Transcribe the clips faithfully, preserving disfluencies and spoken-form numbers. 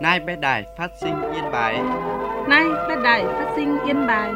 Nay bé đài phát sinh Yên Bái. Nay bé đài phát sinh Yên Bái.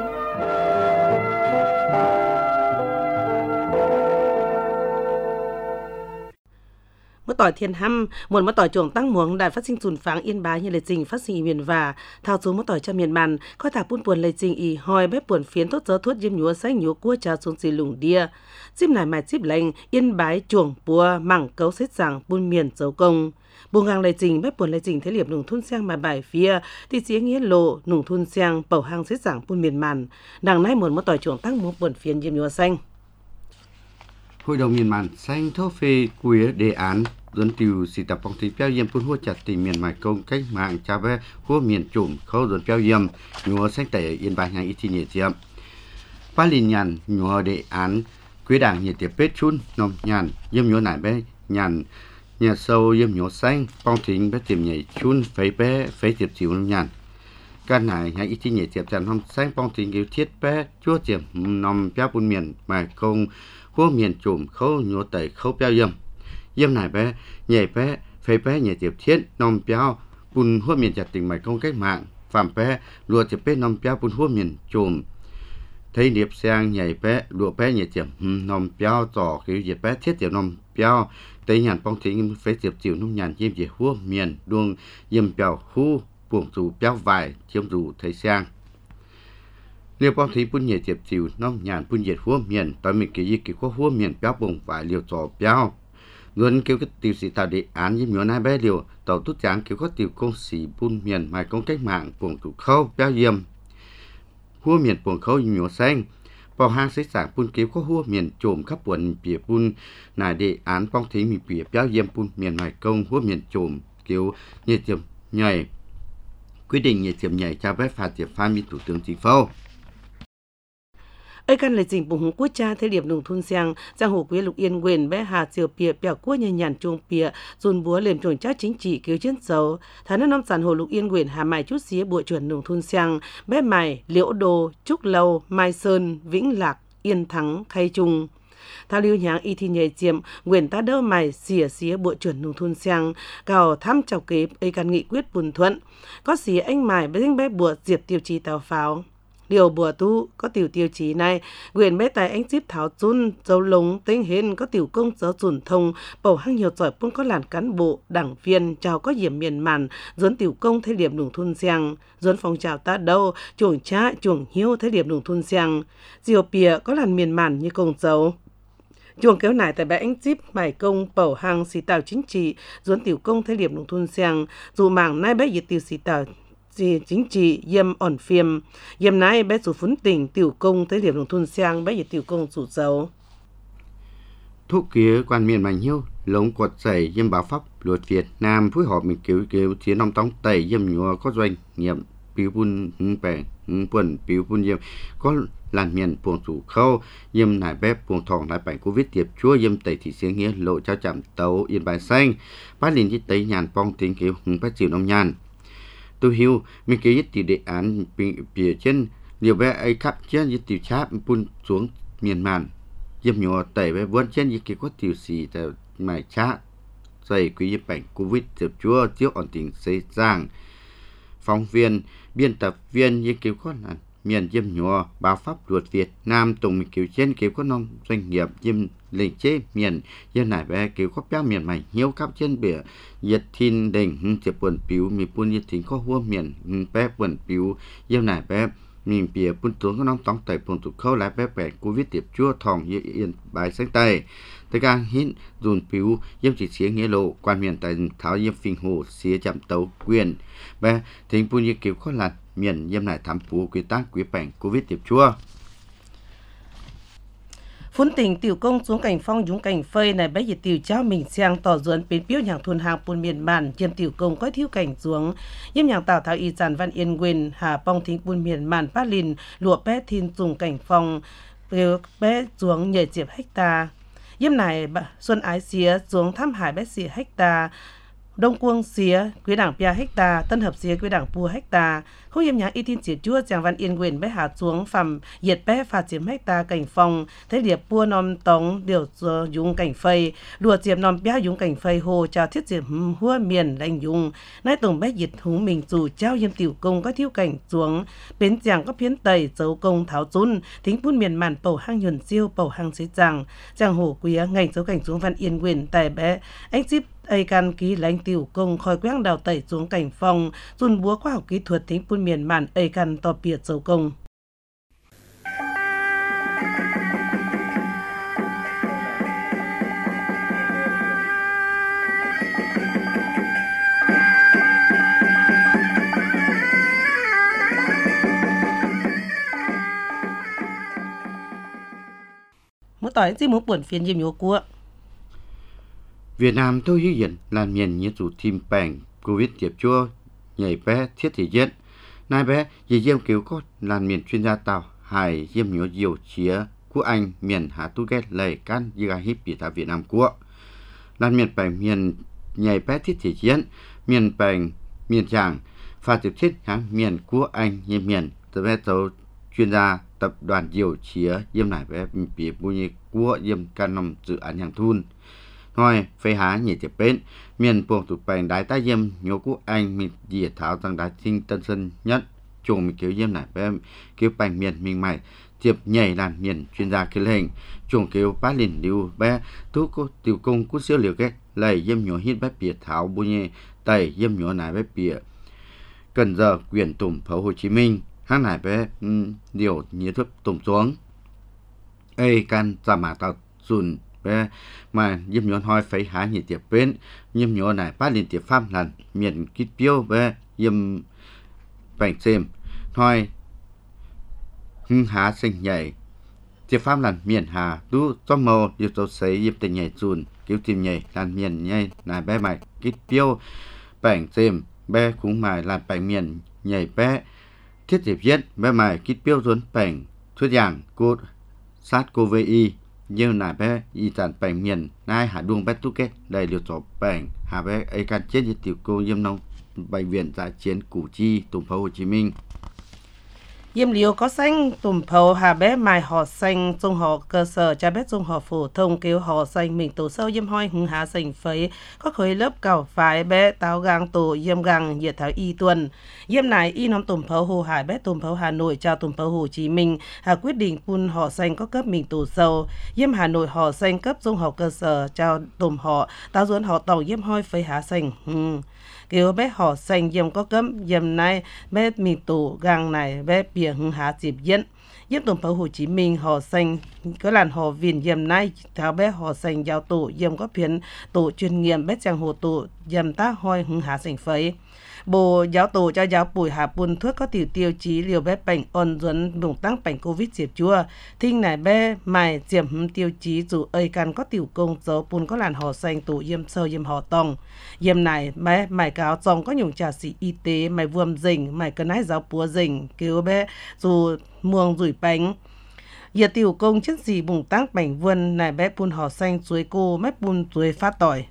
Mất tỏi thiên hăm, muốn mất tỏi chuồng tăng muống đài phát sinh sùn pháng Yên Bái như lệ trình phát sinh miền và thao xuống mất tỏi cho miền màn, coi thả buôn buồn lệ trình y hoi bếp buồn phiến tốt gió thuốc diêm nhúa xanh nhúa cua trà xuống xì lủng đia. Chim này mài chip lệnh Yên Bái chuồng bùa mảng cấu xếp rằng buôn miền dấu công. Buông hàng lệ trình bếp buồn lệ trình thế liệp nùng thun sang mài bài phía thì xía nghĩa lộ nùng thun sang bầu hàng xếp rằng buôn miền màn. Đằng nay muốn mất tỏi chuồng tăng muống buồn phiến diêm nhúa xanh. Hội đồng miền màn xanh thô phê quế đề án dân tiêu sĩ tập phong thị béo yếm phun hua chặt tìm miền mài công cách mạng cha bé hua miền trùm khâu dân béo yếm nhúa xanh tẩy Yên Bái ngày ít thì nhiệt diệm ba lìn nhàn nhúa đề án quế đảng nhiệt tiệp bết chun nông nhàn yếm nhúa nải bé nhàn nhà sâu yếm nhúa xanh phong thính bé tiệm nhảy chun phấy bé phấy tiệp chiếu nông nhàn căn này ngày ít thì nhiệt diệm tràn hôm xanh phong thính cứu thiết bé chúa tiệm nông béo phun miền mài công hua miền trùm khâu nhúa tẩy khâu béo yếm yếm này bé nhảy bé phê bé nhảy tiếp thiết nông béo bùn hua miền chặt tình mạch công cách mạng phạm bé lùa tiếp bé nông béo bùn hua miền trùm thấy điệp sang nhảy bé lùa bé nhảy tiếp nông béo tỏ kiểu dệt bé thiết tiếp nông béo tây nhàn phong thính phê tiếp chiều nông nhàn yếm dệt hua miền đuông yếm béo khu buồng dù béo vải chiếm dù thấy sang liều phong thính bùn nhảy tiếp chiều nông nhàn bùn dệt hua miền tại mình cái gì cái hua miền béo buồng vải liều tỏ béo luôn kêu cái tiêu sĩ tạo đề án như miền Nam bé liều tàu tút tráng kêu có tiêu công sĩ buôn miền mài công cách mạng buồng tụ khâu béo yếm hua miền buồng khâu nhúa xanh bảo hang xây sản buôn kêu có hua miền trộm khắp buồn bìa buôn nài đề án phong thí mi bìa béo yếm buôn miền mài công hua miền trộm kêu nhiệt tiệm nhảy quyết định nhiệt tiệm nhảy cho bé phạt tiệp pha mi thủ tướng chính phủ ấy căn lệ trình bùng quốc cha thế điểm nùng thun sang giang hồ quế lục yên quyền bé hà triều pìa bèo quốc nhân nhàn chuông pìa dồn búa liềm trồn chắc chính trị cứu chiến dấu tháng năm năm sản hồ lục yên quyền hà mài chút xía bụi chuẩn nùng thun sang bé mài liễu đô trúc lâu mai sơn vĩnh lạc yên thắng khay trung thao lưu nháng y thi nhảy chiêm quyền ta đỡ mài xỉa xía bụi chuẩn nùng thun sang cào thăm chọc kế ấy căn nghị quyết buồn thuận có xía anh mài bé bé bùa diệp tiêu chí tàu pháo điều bùa tu có tiểu tiêu chí này quyền bé tài anh chip tháo chun dấu lống tính hên có tiểu công giáo chuẩn thông bầu hăng nhiều giỏi cũng có làn cán bộ đảng viên chào có điểm miền màn dốn tiểu công thế điểm nùng thun giang dốn phong trào ta đâu chuồng cha chuồng hiếu thế điểm nùng thun giang diều pìa có làn miền màn như công dấu chuồng kéo nải tại bé anh chip mải công bầu hăng xì tàu chính trị dốn tiểu công thế điểm nùng thun giang dù mảng nay bé dịch tiểu xì tàu chính trị yếm ổn phiêm yếm nãy bé chủ phấn tỉnh tiểu công tới điểm đồng thôn sang bé dịch tiểu công chủ dấu thuốc kia quan miền mạnh hiếu lống quật dày yếm báo pháp luật Việt Nam phối hợp mình cứu cứu chiến nông tông tẩy yếm nhúa có doanh nghiệp biểu bun bè buồn biểu bun yếm có làn miền buồng chủ khâu yếm nải bếp buồng thòng nải bệnh covid tiệp chúa yếm tẩy thị xế nghĩa lộ trao chạm tấu Yên Bái xanh bát liền chỉ tẩy nhàn pong tiếng cứu bát chịu nông nhàn tôi hiểu mình cái nhất đề án bìa trên nhiều bé ấy khắp trên như tiểu cháp bun xuống miền màn yếm nhỏ tẩy bé vốn trên như cái có tiểu xì tại mày chát dày quý dịch bệnh covid tiệp chúa chiếu ổn định xây giang phóng viên biên tập viên như kiểu có là miền yếm nhỏ báo pháp luật Việt Nam tùng mình kiểu trên kiểu có nông doanh nghiệp yếm lệnh chế miền yếm nải bé kiểu có béo miền mày nhiều khắp trên bìa yết thiên đình tiệp buồn piu mi buôn yết thính có hua miền bé buồn piu yếm nải bé mình bìa buôn tuấn có nông tông tẩy buồn tụ khâu lại bé bẹt covid tiệp chúa thòng Yên Bái xanh tây tất cả hít dùn piu yếm chỉ xía nghĩa lộ quan miền tại tháo yếm phình hồ xía chạm tấu quyền bé thính buôn yết kiểu có là miền yếm nải thám phú quy tác quý bệnh covid tiệp chúa phun tỉnh tiểu công xuống cảnh phong dũng cảnh phơi này bé dịch tiểu trao mình sang tỏ duẩn biến biểu nhàng thôn hàng buôn miền màn chiêm tiểu công có thiếu cảnh xuống yếm nhàng tào tháo y giản văn yên quyền hà pong thính buôn miền màn phát lìn lụa bé thiên dùng cảnh phong bé xuống nhảy diệp hecta yếm này xuân ái xía xuống thăm hải bé xía hecta Đông Quang xía quý đảng pia hecta, Tân Hợp xía quý đảng pua hecta, Hô yếm nhang y tin chỉ chúa giang văn yên quyền bé hạ xuống phẩm nhiệt bé phạt chiếm hecta cảnh phòng thế liệp bua nòm tống điều dùng cảnh phây đùa chiếm nòm béo dùng cảnh phây hồ chào thiết diệp hua miền lành dùng nay tổng bé nhiệt hú mình dù trao yếm tiểu công có thiếu cảnh xuống bến giang có phiến tây dấu công tháo chun thính phun miền màn bầu hang nhuần siêu bầu hang xế giang giang hồ quý ngành dấu cảnh xuống văn yên quyền tại bé anh ship ai can ký lãnh tiểu công khói quang đào tẩy xuống cảnh phòng dùn búa khoa học kỹ thuật thính phun miền màn ai can to biệt dấu công. Mỗi tối chỉ muốn buồn phiền diêm nhố của Việt Nam tôi hiếu hiện là miền như chủ team bảng Covid tiếp chua nhảy bé thiết thị diễn nay bé dì diêm cứu có là miền chuyên gia tàu hải diêm nhố diều chía của anh miền hà tu ghét lời can như hip bị tại Việt Nam của là miền bảng miền nhảy bé thiết thị diễn miền bảng miền tràng và tiếp thiết hàng miền của anh như miền từ bé tàu chuyên gia tập đoàn diều chía diêm này bé bị bu như của diêm can nằm dự án hàng thun Ngồi phê há nhị tiếp bên miền buông tụt bèn đái tá diêm nhố của anh mình diệt thảo tăng đái sinh tân sơn nhất chuồng mình kiểu diêm này bé kiểu bèn miền mình mày tiếp nhảy làm miền chuyên gia cái hình chuồng kiểu bá liền lưu bé tú có tiểu công của siêu liều cái lấy diêm nhố hít bé bìa thảo bu nhẹ tẩy diêm nhố này bé bìa cần giờ quyền tùng phố Hồ Chí Minh hắn này bé um, điều nhớ thuốc tùng xuống ê can giảm mà tao dùn bé mà diêm nhón hoi phải há nhị tiệp bên diêm nhó này phát liên tiệp pháp lần miền kít piêu bé diêm bảnh xem hoi hưng há sinh nhảy tiệp pháp lần miền hà tú cho màu diệp tàu sấy diệp tình nhảy dùn cứu tìm nhảy lần miền nhảy này bé mày kít piêu bảnh xem bé cũng mày làm bảnh miền nhảy bé thiết tiệp viết bé mày kít piêu dùn bảnh thuyết giảng cốt sát cô vi như nãy bé y tàn bèn miền nay hạ đuông bé tu kết đầy liều tổ bèn hạ bé ấy can chết như tiểu cô diêm nông bệnh viện giải chiến Củ Chi Tùng Phố Hồ Chí Minh Diêm liều có xanh tùm phầu hà bé mài họ xanh trung họ cơ sở cha bé trung họ phổ thông kêu họ xanh mình tổ sâu diêm hoi hứng há xanh phấy có khối lớp cào phái bé táo gang tổ diêm gang nhiệt thảo y tuần diêm này y nóm tùm phầu hồ hải bé tùm phầu Hà Nội chào tùm phầu Hồ Chí Minh hà quyết định phun họ xanh có cấp mình tổ sâu diêm Hà Nội họ xanh cấp trung họ cơ sở chào tùm họ táo duốn họ tàu diêm hoi phấy há xanh hmm. Kiểu bé họ xanh diêm có cấm diêm này bé mình tổ gang này bé bìa hứng há dịp diễn diêm tổng phố Hồ Chí Minh họ xanh có làn họ viền diêm này tháo bé họ xanh giao tổ diêm có phiến tổ chuyên nghiệm bé chàng hồ tổ diêm ta hoi hứng há xanh phấy bộ giáo tổ cho giáo bùi hạ bùn thuốc có tiểu tiêu chí liều bé bệnh ôn duẩn bùng tăng bệnh covid diệp chua thinh này bé mài diệm tiêu chí dù ơi can có tiểu công dấu bùn có làn họ xanh tổ diêm sơ diêm họ tòng diêm này bé mài cáo dòng có nhung trà sĩ y tế mài vuông dình mài cân ái giáo búa dình kêu bé dù muông rủi bánh giờ tiểu công chất gì bùng tăng bệnh vườn này bé bùn họ xanh chuối cô mép bùn chuối phát tỏi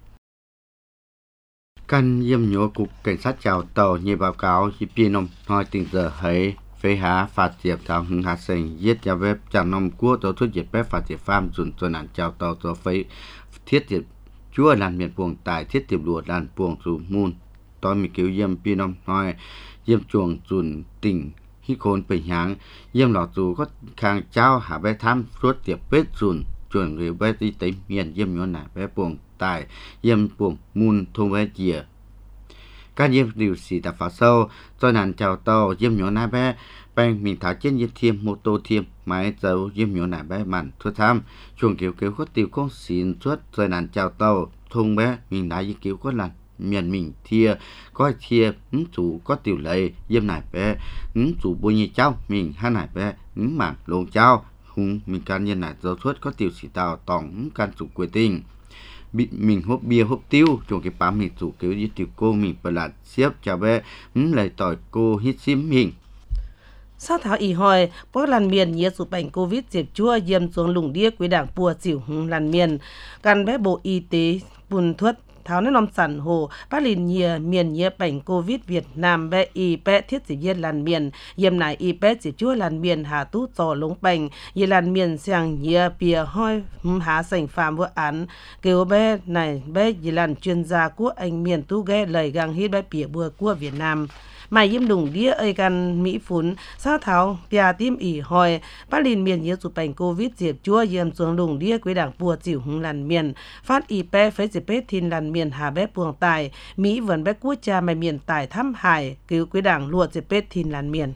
căn diêm nhố cục cảnh sát chào tàu như báo cáo chỉ pin nông nói tình giờ thấy phê há phạt diệp thảo hưng há sinh giết nhà web chẳng nông cua tàu thuốc diệp bé phạt diệp farm dùn cho nạn chào tàu tàu phấy thiết diệp chúa làn miền buồng tài thiết diệp lụa làn buồng dù môn tôi mình cứu diêm pin nông nói diêm chuồng dùn tỉnh hít khôn bình háng diêm lọt dù có khang trao hạ bé tham suốt diệp bết dùn chuẩn người bé đi tới miền diêm nhón này bé buồng tại diêm buồng môn thôn bé chìa các diêm điều sĩ tập phá sâu cho nạn chào tàu diêm nhón này bé bèn mình thả trên diêm thiêm mô tô thiêm máy dấu diêm nhón này bé màn thua tham chuồng kiểu kiểu có tiểu công xịn suốt rồi nạn chào tàu thôn bé mình đã di kiểu có lần miền mình thia có thia ứng chủ có tiểu lệ diêm này bé ứng chủ bôi như cháu mình hai này bé ứng mảng lồng cháu hùng mình can nhân này dấu suốt có tiểu sĩ tàu tổng can chủ quê tình bị mình hút bia hút tiêu trong cái bám mình chủ kiểu như tiểu cô mình bật lạt xếp cho bé ứng lại tỏi cô hít xím mình sau thảo ý hỏi bó làn miền nhớ số bệnh covid diệp chua diêm xuống lùng đĩa quý đảng bùa xỉu làn miền căn bé bộ y tế bùn thuất tháo nên nông sản hồ bác lìn nhìa miền nhìa bệnh Covid Việt Nam bé y bé thiết chỉ viên làn miền yếm nải y bé chỉ chúa làn miền hà tú trò lống bệnh y làn miền sang nhìa bìa hoi há sành phạm vụ án kêu bé này bé y làn chuyên gia của anh miền tú ghé lời gang hít bé bìa bùa của Việt Nam mày yếm đùng đĩa ơiกันmỹ phún sa tháo bia tim ỉ hoi bác lìn miền nhìa chụp bệnh Covid diệp chúa yếm xuống đùng đĩa quý đảng bùa chịu hung làn miền phát y bé phế chỉ bé thiên làn miền hà bé buồng tài mỹ vẫn bé quốc cha mày miền tài thăm hải cứu quý đảng lùa chỉ bé thiên làn miền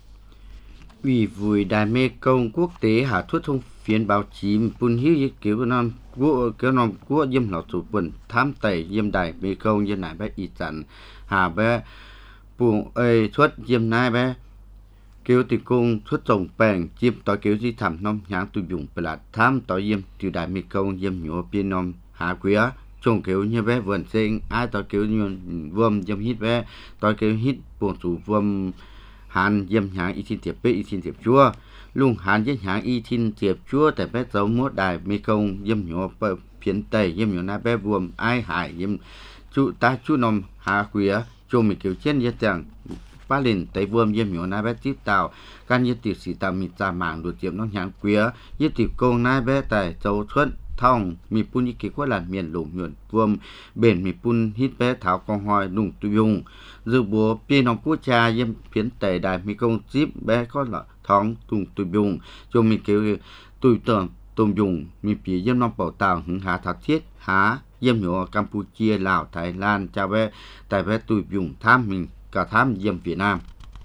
Ủy vui Đài Mê Công quốc tế hạ thuốc thông phiến báo chí bùn hiếu ý cứu năm của kéo năm của yếm lão chủ bùn tham tẩy yếm Đài Mê Công yếm nải bé y chắn hà bé buồng ơi thuốc yếm nai bé kêu tì cung thuốc trồng bèn chiếm tỏi kêu di thảm nông nhãn tụ dụng bờ lạt tham tỏi yếm từ Đài Mê Công yếm nhổ biên nông hạ quý trồng kêu như bé vườn sinh ai tỏi kêu như vườn yếm hít bé tỏi kêu hít buồng chủ vườn hàn yếm nhãn y thiên tiệp bê y thiên tiệp chúa lùng hàn yếm nhãn y thiên tiệp chúa tại bé dấu mốt Đài Mê Công yếm nhổ bờ phiến tây yếm nhổ na bé vườn ai hải yếm chú ta chú nông hạ quý cho mình kêu trên yết chẳng ba lần tới vườn yếm nhổ na bé tiếp tạo can yết tiệp sĩ tạm mịt ra mạng đột tiệm nông nhãn quý yết tiệp công na bé tại dấu thuận thông mi pun y kế qua làn miền lủng nhuận vườn bền mi pun hít bé tháo con hoài lùng tùy dùng dự búa pin nòng quốc cha yếm phiến tây Đài Mê Công zip bé có là thong tung tùy dùng cho mình kêu tùy tưởng tùm dùng mi phía yếm nòng bảo tàng hứng hạ thạc thiết há yếm nhổ Campuchia Lào Thái Lan cha bé tại bé tùy dùng tham mình cả tham yếm Việt Nam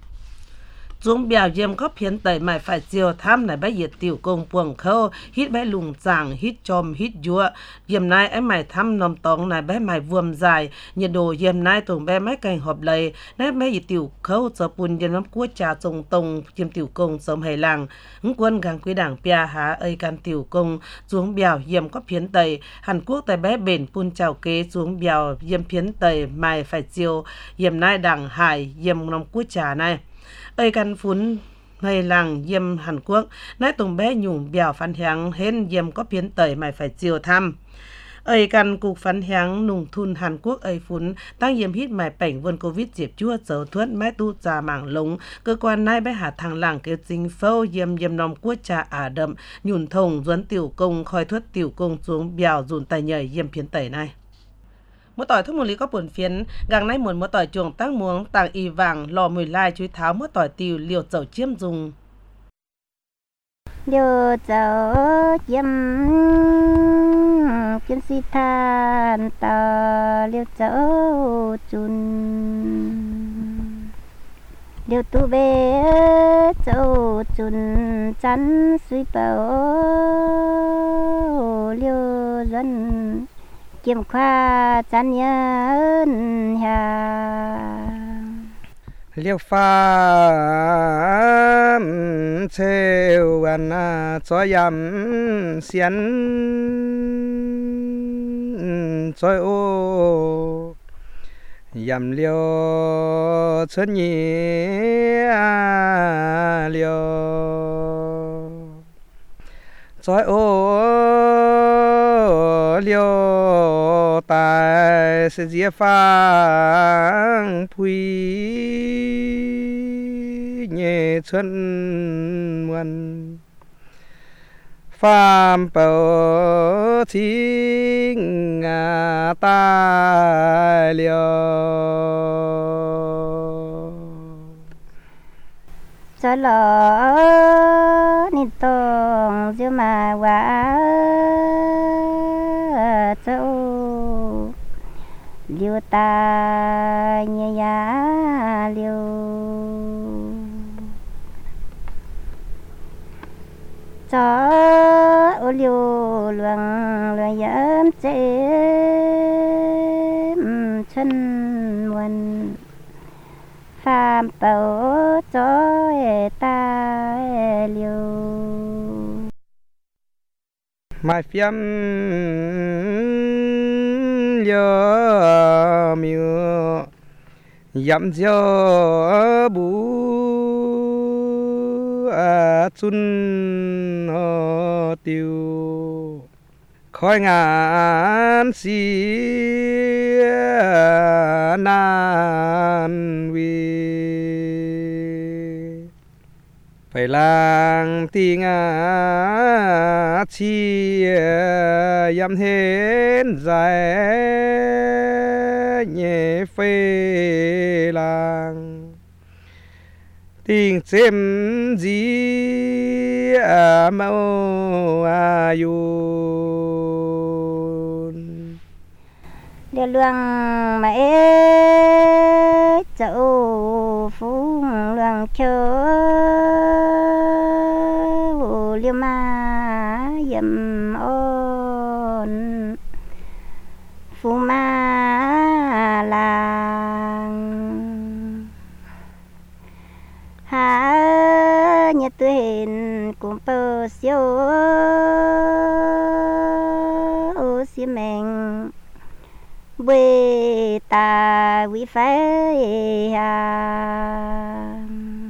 chúng biểu yếm có phiến tẩy mày phải chiều tham này bé nhiệt tiểu công buồng khâu hít bé lùng chàng hít chom hít dúa yếm nai ấy mày thăm nòng tòng này bé mày vuông dài nhiệt độ yếm nai tùng bé mấy cành hộp lầy nai bé nhiệt tiểu khâu giờ bùn yếm nắm cua trà trồng tông yếm tiểu công sớm hay làng ứng quân gang quý đảng pia há ấy can tiểu công xuống biểu yếm có phiến tẩy Hàn Quốc tại bé bền pun chào kế xuống biểu yếm phiến tẩy mày phải chiều yếm nai đảng hải yếm nòng cua trà này ơi căn phún hay làng yếm Hàn Quốc nãy tùng bé nhung bèo phán hiáng hên yếm có phiến tẩy mày phải chiều thăm ơi căn cục phán hiáng nùng thun Hàn Quốc ơi phún tăng yếm hít mày bệnh vườn Covid diệp chua dấu thuất mái tu trà mảng lống cơ quan nãy bé hạ thằng làng kêu chính phâu yếm yếm nòng quốc trà ả đậm nhùn thùng duấn tiểu công khoi thuất tiểu công xuống bèo dùn tài nhảy yếm phiến tẩy này mỗi tỏi thuốc một lý có bổn phiến gang nay muốn mỗi tỏi chuồng tăng muống tàng y vàng lò mùi lai chuối tháo mỗi tỏi tiều liều chậu chiêm dùng liều chậu chiêm chiêm si than tờ liều chậu chun liều tu bê chậu chun chắn suy bầu liều dân kiếm khoa chăn nhân hà liêu pha treo an cho yam xiên cho ô yam liêu chân nhị liêu cho ô liêu tài sẽ dễ phang phui nhẹ chân muôn phàm bảo chính ngà ta liêu cho lỡ nít tông dư mà quá châu liêu ta nhẹ nhá liêu cho ô liêu luồng luồng yếm chế chân muôn phàm bảo cho ta liêu mai phiếm liêu miu yam diêu bu a chun ho tiêu คอยงานเสียนานวีไปลางตีงาเชียยำเห็นใจเย่เฟลางติงเซมจีมาอายุเดี๋ยวเรื่องมาเอ๊เจ้าฟูงเรื่องเชอเรียมาเยี่ยมอ่อนฟูมาลางหาnhà tôi hiện cũng bơ siêu ô xí mình bê ta quý phái à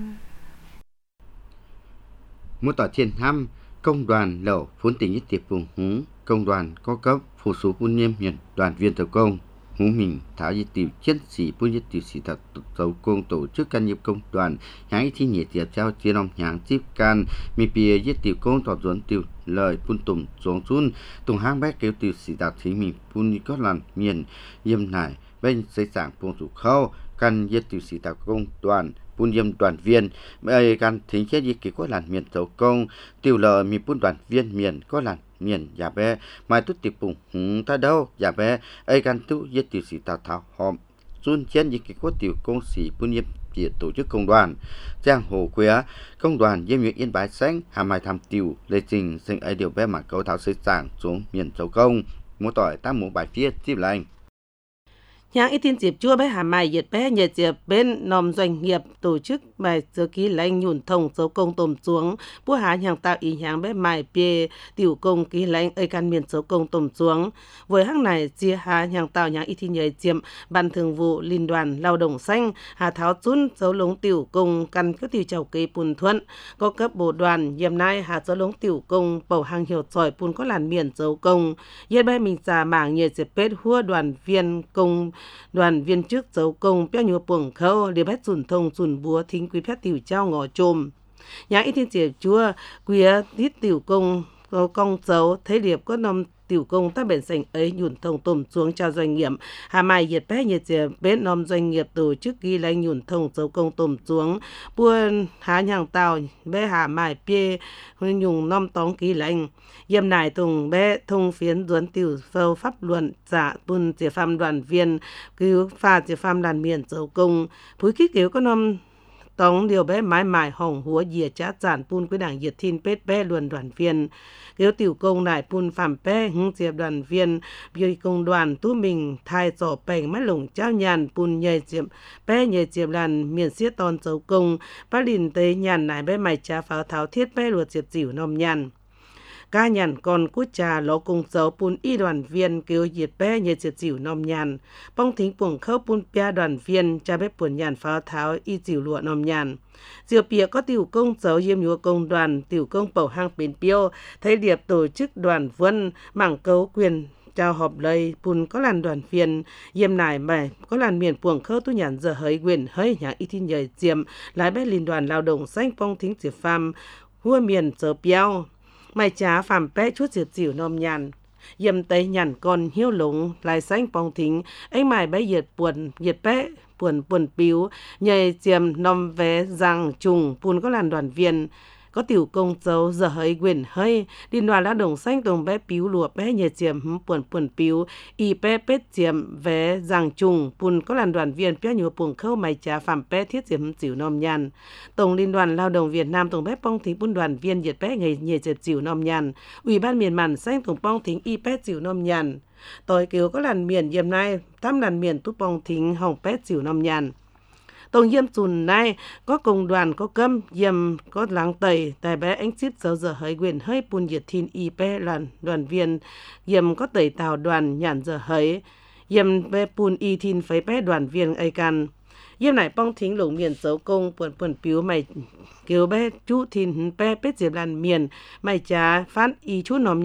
Một tòa thiên thăm công đoàn lẩu phốn tỉnh nhất tiệp vùng hú công đoàn có cấp phụ số buôn niêm hiền đoàn viên tàu công hú mình tháo di tiểu chiến sĩ buôn nhất tiểu sĩ thật tàu công tổ chức can nghiệp công đoàn hãng thi nhẹ tiệp trao chia lòng hãng tiếp can mi bìa nhất tiểu công tỏ duẩn tiểu lời buôn tùng xuống xuống tùng hang bét kêu tiểu sĩ đạt thí mình buôn có làn miền yêm nải bên xây sảng buôn thủ khâu can nhất tiểu sĩ tàu công đoàn buôn yêm đoàn viên bây can thính chết di kỳ có làn miền tàu công tiểu lờ mi buôn đoàn viên miền có làn miền giả bé mai tút tiệp bùng hùng ta đâu giả bé ai can tu yết tiểu sĩ tàu thảo hòm xuân chiến di kỳ có tiểu công sĩ buôn yêm địa tổ chức công đoàn giang hồ quế công đoàn yêm huyện Yên Bái Xanh hà mai tham tiểu lê trình sinh ấy điều bé mà cấu thảo xây sảng xuống miền tàu công mua tỏi tam mũ bài phía tiếp lành Nhang ít tin dịp chua bé hà mai nhiệt bé nhiệt dịp bên nòm doanh nghiệp tổ chức bài sơ ký lãnh nhùn thông dấu công tôm xuống bố hà nhang tạo ý nhang bé mai bê tiểu công ký lãnh ơi can miền dấu công tôm xuống với hãng này chia hà nhang tạo nhang ít tin nhờ chiếm ban thường vụ liên đoàn lao động xanh hà tháo chun dấu lống tiểu công căn các tiểu chầu cây pun thuận có cấp bộ đoàn yếm nay hà dấu lống tiểu công bầu hàng hiểu sỏi pun có làn miền dấu công nhiệt bé mình già mảng nhiệt dịp bết hua đoàn viên công đoàn viên chức dấu công béo nhua buồng khâu để bắt dùn thông dùn búa thính quý phép tiểu trao ngõ trôm nhà ít thiên diệp chúa quý ít tiểu công công dấu thế điệp có nằm tiểu công ta bền sành ấy nhùn thông tôm xuống cho doanh nghiệp hà mai nhiệt bé nhiệt diệp bên nằm doanh nghiệp tổ chức ghi lãnh nhùn thông dấu công tôm xuống buôn há nhàng tàu bé hà mai bê nhung nằm tóng ghi lãnh yếm nải tùng bé thông phiến duẩn tiểu phâu pháp luận giả tuân diệp phạm đoàn viên cứu pha diệp phạm đoàn miền dấu công phúi kích cứu có nằm tống điều bé mãi mãi hỏng húa dìa chá giản pun với đảng diệt thiên pết bé luận đoàn viên kéo tiểu công lại pun phạm bé hứng diệp đoàn viên biểu công đoàn tú mình thai sổ bèn mắt lủng trao nhàn pun nhờ diệp bé nhờ diệp làn miền xiết ton dấu công bác lìn tới nhàn lại bé mày trà pháo tháo thiết bé luật diệp dĩu nòm nhàn ca nhàn còn cút trà ló cùng dấu pun y đoàn viên kêu diệt bé nhờ diệp dĩu nòm nhàn bong thính buồng khâu pun pia đoàn viên cha bé buồn nhàn pháo tháo y dĩu lụa nòm nhàn diệu bìa có tiểu công dấu yêm nhúa công đoàn tiểu công bầu hang bến piêu thấy điệp tổ chức đoàn vân mảng cấu quyền chào họp lời pun có làn đoàn viên yêm nải mày có làn miền buồng khâu tu nhàn giờ hơi quyền hơi nhàng y tin nhời diệm lái bé liên đoàn lao động xanh bong thính diệp pham hua miền giờ piêu mày trá phàm bé chút diệp dĩu nòm nhàn yêm tây nhàn con hiếu lũng lại xanh bong thính anh mày bé diệt buồn diệt bé buồn buồn piu nhảy chiêm nòm vé rằng trùng pun có làn đoàn viên có tiểu công dấu giờ hơi quyền hơi liên đoàn lao động xanh tùng bé piu lụa bé nhảy chiêm buồn buồn piu y bé pết chiêm vé rằng trùng pun có làn đoàn viên bé nhua buồng khâu mày trà phạm bé thiết chiêm dĩu nòm nhàn tổng liên đoàn lao động Việt Nam tổng bé bong thính pun đoàn viên diệt bé ngày nhảy chiêm dĩu nòm nhàn ủy ban miền màn xanh tổng bong thính y bé dĩu nòm nhàn tôi kêu có làn miền yếm nay tam làn miền tút bong thính hồng pét dĩu nòm nhàn tổng yếm chùn nay có công đoàn có câm yếm có láng tẩy tại bé ánh chít dấu giờ hơi quyền hơi pun diệt thiên y bé làn đoàn viên yếm có tẩy tàu đoàn nhàn giờ hơi yếm bé pun y thiên phấy bé đoàn viên ai can yếm này bong thính lủng miền dấu công buồn buồn piu mày kêu bé chú thiên bé pét diệp làn miền mày trá phát y chú nòm nhàn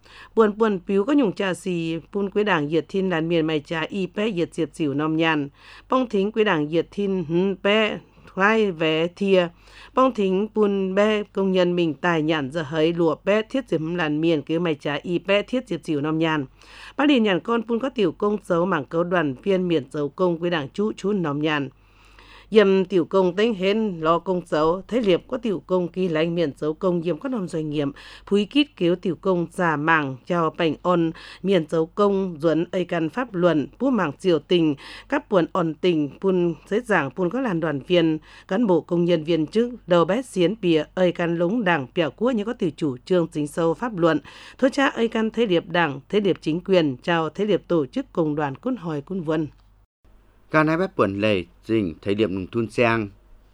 buồn buồn piu có nhung trà xì pun quế đảng diệt thiên đàn miền mày trà y pe diệt diệt xỉu nom nhàn bong thính quế đảng diệt thiên hừm pe khoai vé thia bong thính pun be công nhân mình tài nhàn giờ hấy lụa pe thiết diệt làn miền cứ mày trà y pe thiết diệt xỉu nom nhàn bác liền nhàn con pun có tiểu công dấu mảng cấu đoàn phiên miền dấu công quế đảng chú chú nom nhàn Dầm tiểu công tính hên lo công dấu, thế liệp có tiểu công kỳ lãnh miền dấu công dầm các năm doanh nghiệp, phúi kít kéo tiểu công giả mảng chào bành on, miền dấu công duẩn ây căn pháp luận, bố mảng triều tình, các buồn on tình, pun dễ dàng pun có làn đoàn viên, cán bộ công nhân viên chức, đầu bé xiến bìa ây căn lúng đảng bèo quốc như có tiểu chủ trương chính sâu pháp luận, thôi cha ây căn thế liệp đảng, thế liệp chính quyền, chào thế liệp tổ chức công đoàn cún hỏi cún vân. Cả hai bếp buồn lệ dình thấy điểm nông thôn sang.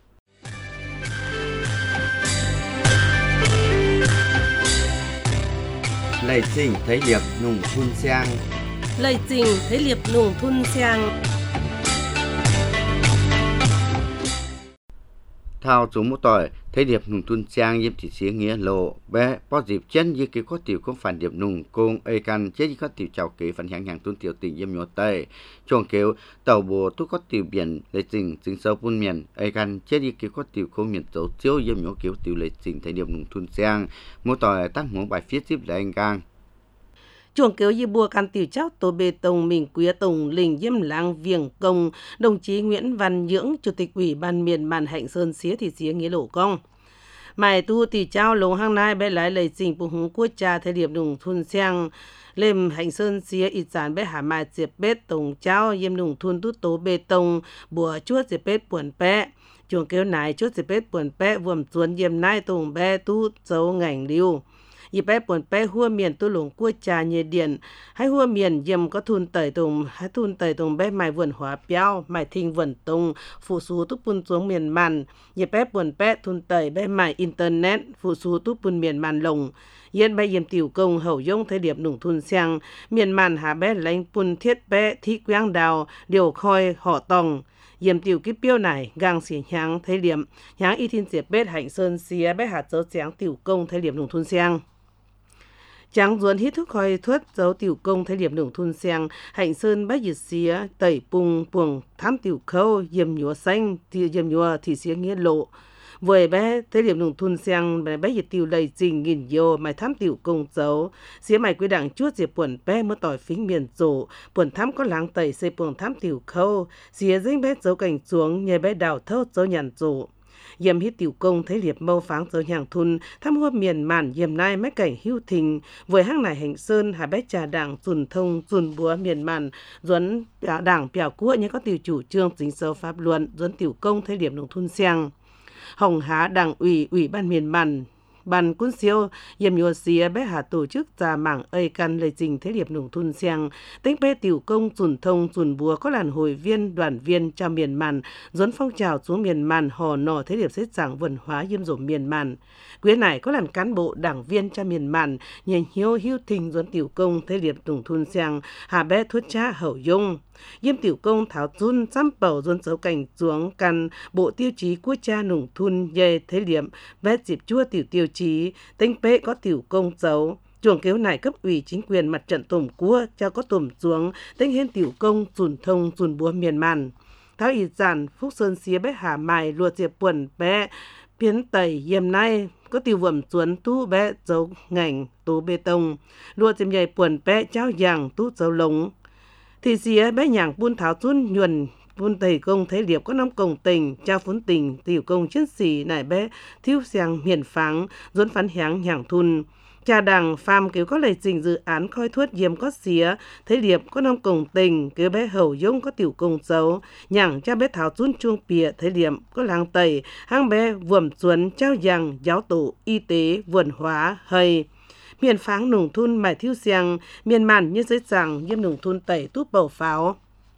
Lệ dình thấy điểm nông thôn sang. Lệ dình thấy điểm nông thôn sang. Thao chúng một tỏi thấy điệp nung tuân trang yếm thị xía nghĩa lộ bé bao dịp chân như cái có tiểu không phản điệp nung công ây căn chết như có tiểu chào kế phản hàng hàng tuân tiểu tình yếm nhỏ tây chuồng kéo tàu bùa tu có tiểu biển lệ trình chứng sâu buôn miền ây căn chết như cái có tiểu không miền dấu chiếu yếm nhỏ kéo tiểu lệ trình thấy điệp nung tuân trang một tỏi tác một bài viết tiếp lại anh gang chuồng kéo như bùa can tiểu cháu tô bê tông mình quý tông lình diêm lang viềng công đồng chí Nguyễn Văn Nhưỡng chủ tịch ủy ban miền màn hạnh sơn xía thị xía nghĩa lộ công mày tu tỷ trao lồng hang nai bé lái lời trình bù húng quốc cha thời điểm nùng thun sang lem hạnh sơn xía ít sản bé hà mai diệp bết tổng trao yếm nùng thun tút tố bê tông bùa chuốt diệp bết buồn pẹ chuồng kéo nải chuốt diệp bết buồn pẹ vuông chuồn yếm nai tùng bé tu dấu ngành liu y bé buồn bé hua miền tu lùng quốc trà nhẹ điện hay hua miền yếm có thun tẩy tùng hay thun tẩy tùng bé mài vườn hóa béo mài thinh vườn tùng phụ sú túc bun xuống miền màn y bé buồn bé thun tẩy bé mài internet phụ sú túc bun miền màn lồng yên bé yếm tiểu công hậu yông thời điểm nùng thun sang miền màn hà bé lãnh bun thiết bé thị quang đào điều khoi họ tòng yếm tiểu kí piêu này gang xỉ nháng thời điểm nháng y thiên diệp bết hạnh sơn xía bé hạt dấu tráng tiểu công thời điểm nùng thun sang Tráng ruốn hít thuốc khói thuốc dấu tiểu công thay điểm nồng thun sang hạnh sơn bách diệt xía tẩy pung puồng thám tiểu khâu yếm nhúa xanh thì yếm nhúa thì xía nghĩa lộ với bé thay điểm nồng thun sang bé bách diệt tiểu đầy trình nghìn vô mày thám tiểu công dấu xía mày quy đảng chuốt diệt buồn bé mới tỏi phính miền rổ buồn thám có láng tẩy xây puồng thám tiểu khâu xía dính bé dấu cảnh xuống nhờ bé đào thâu dấu nhàn rổ yếm hít tiểu công thấy liệp mâu pháng dấu nhàng thun thăm hua miền màn yếm nai mấy cảnh hưu thình với hang này hành sơn hà bé trà đảng dùn thông dùn búa miền màn duấn đảng bèo cua như có tiểu chủ trương chính sâu pháp luận duấn tiểu công thấy liệp nông thun sang hồng há đảng ủy ủy ban miền màn ban cún siêu yếm nhua xía bé hà tổ chức ra mảng ây căn lệ trình thế liệp nông thun sang tính bé tiểu công dùn thông dùn búa có làn hội viên đoàn viên cho miền màn dấn phong trào xuống miền màn hò nọ thế liệp xếp giảng văn hóa yếm rổ miền màn quý này có làn cán bộ đảng viên cho miền màn nhền hiếu hiếu thình dấn tiểu công thế liệp nông thun sang hà bé thuất cha hậu dung yếm tiểu công tháo run xăm bầu dấn dấu cảnh xuống căn bộ tiêu chí quốc cha nông thun dê thế liệp bé dịp chua tiểu tiêu chí tính bế có tiểu công dấu chuồng kéo này cấp ủy chính quyền mặt trận tổm cua cho có tổm xuống tính hên tiểu công dùn thông dùn búa miền màn tháo y giản phúc sơn xía bé hà mài lùa diệp buồn bé biến tẩy yếm nay có tiểu vườn xuống tu bé dấu ngành tố bê tông lùa diệp nhảy buồn bé trao giàng tu dấu lống thì xía bé nhàng buôn tháo run nhuần buôn tẩy công thấy liệp có năm công tình trao phún tình tiểu công chiến sĩ này bé thiếu sang miền pháng dốn phán háng nhàng thun cha đảng phàm kiểu có lời trình dự án khoi thuất yếm có xía thấy liệp có năm công tình kiểu bé hầu dung có tiểu công dấu nhàng cha bé tháo run chuông pìa thấy liệp có làng tẩy hang bé vườn xuân trao giàng giáo tổ y tế vườn hóa hay miền pháng nùng thun mải thiêu xiang miền màn như dây rằng yếm nùng thun tẩy tút bầu pháo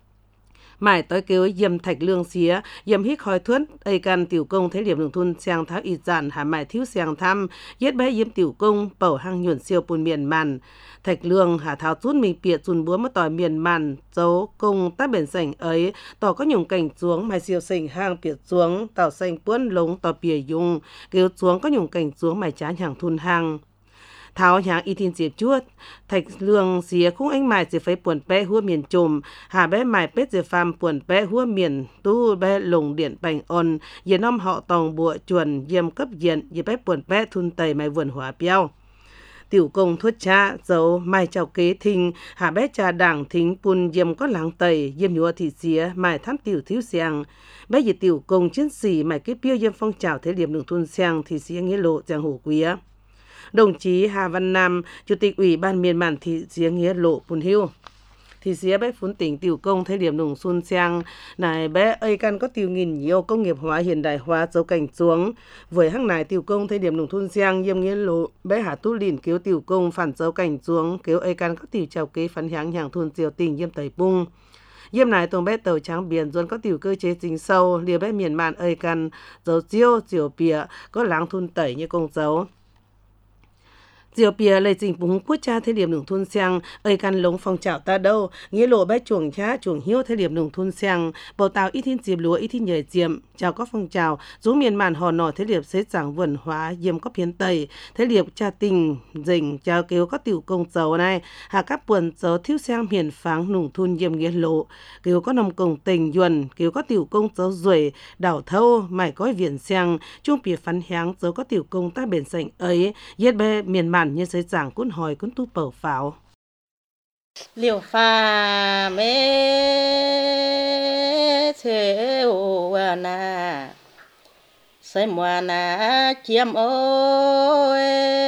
mải tới kêu yếm thạch lương xía yếm hít khói thuất ây can tiểu công thấy điểm nùng thun xiang tháo y giản hà mải thiêu xiang thăm yết bé yếm tiểu công bầu hang nhuận siêu bùn miền màn thạch lương hà tháo rút mình piệt dùn búa mất tỏi miền màn dấu công tác biển sảnh ấy tỏ có nhung cảnh xuống mải siêu sảnh hang piệt xuống tàu xanh puôn lống tỏ pìa dùng kêu xuống có nhung cảnh xuống mải chán hàng thun hang tháo nhang y thiên diệp chuột thạch lương xía khung anh mài sẽ phải buồn bé hua miền trùm hà bé mài pết sẽ phàm buồn bé hua miền tu bé lùng điện bành ôn yên năm họ tòng bụa chuẩn yếm cấp diện yên bé buồn bé thun tẩy mài vườn hóa béo tiểu công thuất cha dấu mai chào kế thình hạ bé cha đảng thính pun yếm có láng tẩy yếm nhúa thị xía mài thám tiểu thiếu xiang bé dị tiểu công chiến sĩ mài cái piêu yếm phong trào thế điểm đường thôn xiang thị xía nghĩa lộ giang hồ quý đồng chí Hà Văn Nam, Chủ tịch Ủy ban Miền Màn thị xía nghĩa lộ Pun Hiu. Thị xía bé phun tỉnh tiểu công thế điểm nông xuân sang này bé ấy căn có tiểu nghìn nhiều công nghiệp hóa hiện đại hóa dấu cảnh xuống với hăng này tiểu công thế điểm nông thôn sang yêm nghĩa lộ bé hạ tu lìn kéo tiểu công phản dấu cảnh xuống kéo ấy căn có tiểu chào kế phản hãng hàng thôn diều tỉnh yêm tẩy bung yêm này tổng bé tàu trắng biển dồn có tiểu cơ chế chính sâu liều bé miền màn ấy căn dấu chiêu chiều bìa có láng thôn tẩy như công dấu diều bìa lấy trình bùng quốc cha thế điểm nông thôn sang ấy căn lống phong trào ta đâu nghĩa lộ bé chuồng chá chuồng hiếu thế điểm nông thôn sang bầu tàu ít thiên diệp lúa ít thiên nhảy diệm chào có phong trào rú miền màn hò nọ thế điểm xế giảng vườn hóa yếm có phiến tây thế điểm cha tình dình chào kêu có tiểu công dấu này hạ các buồn dấu thiếu sang miền pháng nông thôn yếm nghĩa lộ kêu có nông công tình yuan kêu có tiểu công dấu duệ đảo thâu mải có viền sang chung bìa phán háng dấu có tiểu công ta bền sành ấy yết bé miền màn như xây giảng cuốn hỏi cuốn tu bầu pháo liều pha mê thế ô na xây mùa na chiêm ôi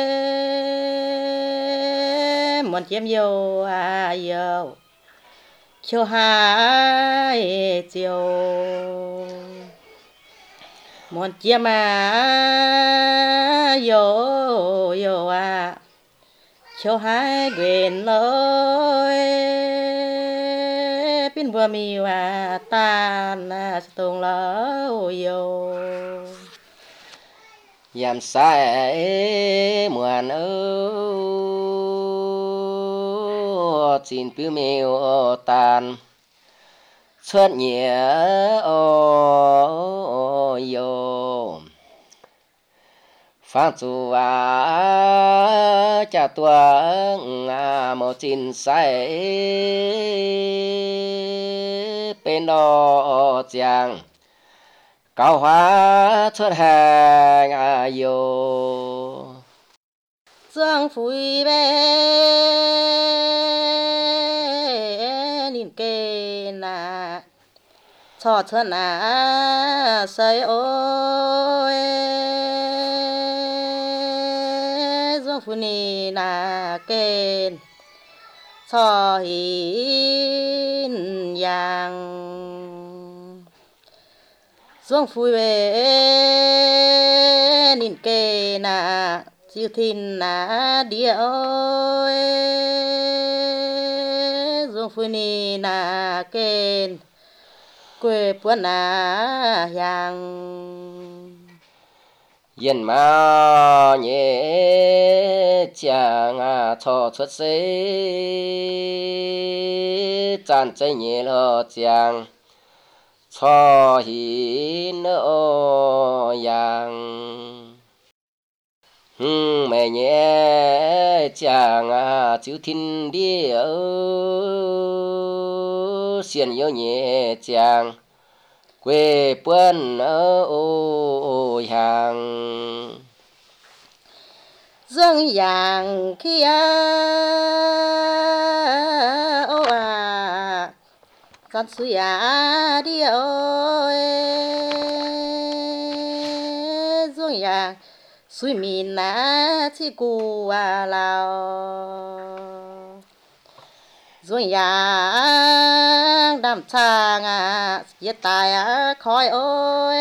muốn chiêm yêu à yêu chiều hai chiều muốn chiêm à yêu yêu à chiều hai quyền lối pin vừa mi và tan tung lâu yêu yam sai muan ơ chín piu miu tan xuất nhẹ ô yo phang chu à cha tua à một chín sai bên đó chàng cao hóa xuất hàng à yo dương phui bé nín kê na cho thân à say ôi dương phui ni na kê cho hin yang dương phui bé nín kê na chiêu thiên na địa ơi dương phui ni na kên quê buôn na yang yên mà nhẹ chàng à cho xuất xế chan chơi nhẹ lo chàng cho hin nợ yang mẹ nhẹ chàng à chữ thiên đi ở xiên yêu nhẹ chàng quê buôn ở ô hàng dương yang kia ô à con suy à đi ơi dương yang suy min na chi cu à lao rồi yang đam chang à giết tài à khói ôi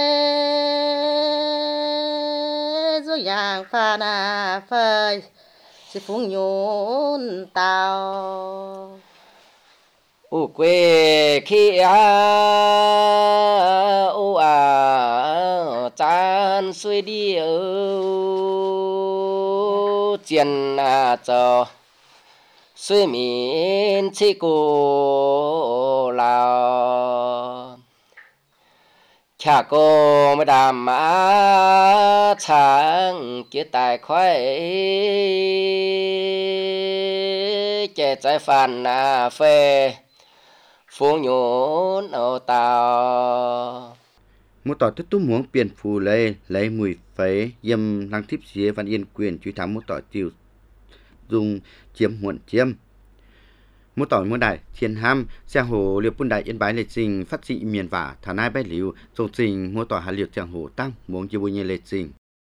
rồi yang pha na phơi chỉ phung nhún tàu ô quê khi à ô à chan suy đi ở chiên à cho suy miên chi cô lao cha chả cô mới đàm má sáng chia tài khoái trẻ trái phản à phê phu nhốn ô tàu một tỏi tiếp tục muốn biển phù lấy lấy mùi phế dâm lăng thiếp xía văn yên quyền truy thám một tỏi tiêu dùng chiếm muộn chiếm một tỏi một đại thiên ham giang hồ liệp quân đại yên bái lệ trình phát dị miền vả thả nai bái liu dòng trình một tỏi hà liệt giang hồ tăng muốn chiêu bùi nhiên lệ trình